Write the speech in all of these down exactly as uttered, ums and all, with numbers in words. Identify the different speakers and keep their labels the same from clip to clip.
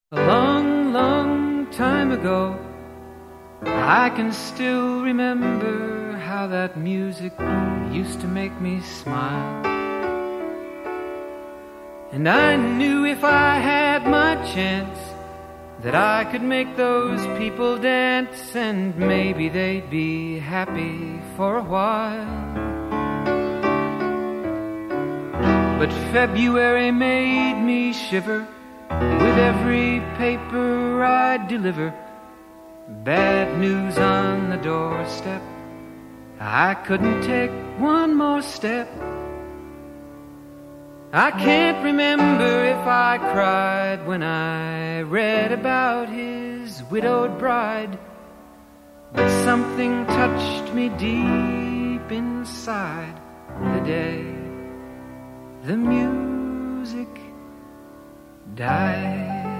Speaker 1: A long, long time ago, I can still remember how that music used to make me smile. And I knew if I had my chance that I could make those people dance, and maybe they'd be happy for a while. But February made me shiver with every paper I deliver. Bad news on the doorstep, I couldn't take one more step. I can't remember if I cried when I read about his widowed bride, but something touched me deep inside the day the music died.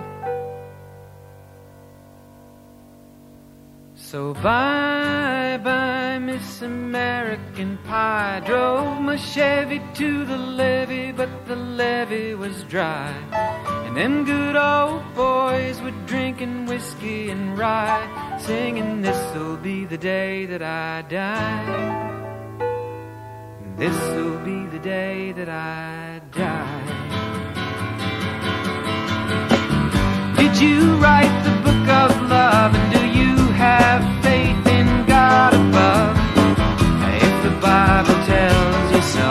Speaker 1: So bye bye Miss American Pie. Drove my Chevy to the levee, but the levee was dry. And them good old boys were drinking whiskey and rye, singing, "This'll be the day that I die. This'll be the day that I die." Did you write the book of love, and do you have faith in God above? If the Bible tells you so.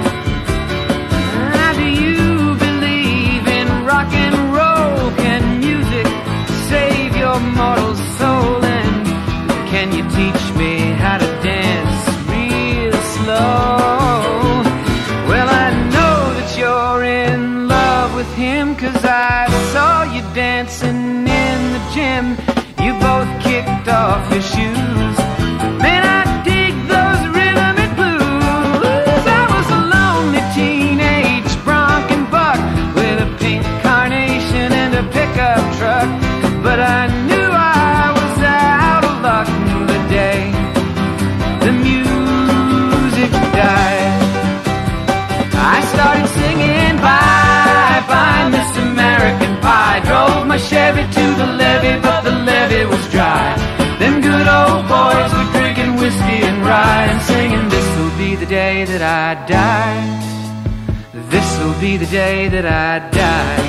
Speaker 1: Do you believe in rock and roll? Can music save your mortal soul? And can you teach me how to dance real slow? Well, I know that you're in love with him, 'cause I saw you dancing in the gym. You both kicked off your shoes. Man, I dig those rhythm and blues. I was a lonely teenage bronc and buck with a pink carnation and a pickup truck, but I knew I was out of luck the day the music died. I started singing bye bye Miss American Pie. Drove my Chevy to the levee, but the levee was dry. Them good old boys were drinking whiskey and rye, and singing, "This'll be the day that I die. This'll be the day that I die."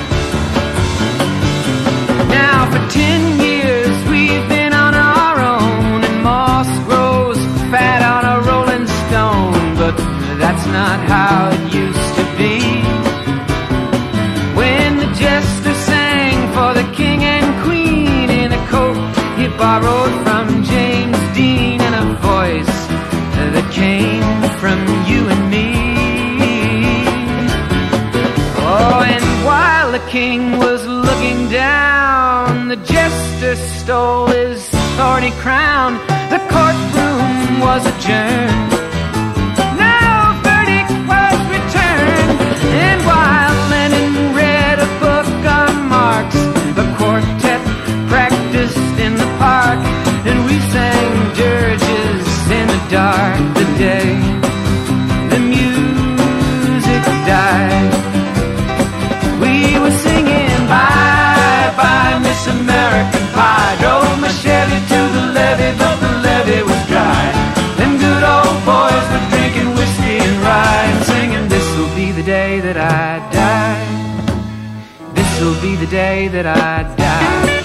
Speaker 1: Now for ten years we've been on our own, and moss grows fat on a rolling stone, but that's not how it used to be. When the jester sang for the king and queen in a coat he borrowed from James Dean, and a voice that came from you and me. Oh, and while the king was looking down, the jester stole his thorny crown. The courtroom was adjourned. No verdict was returned. And while Lennon read a book on Marx, the quartet practiced in the park, and we sang dirges in the dark the day the music died. We were singing bye bye Miss American Pie. Drove my Chevy to the levee, but the levee was dry. Them good old boys were drinking whiskey and rye, and singing, "This'll be the day that I die. This'll be the day that I die."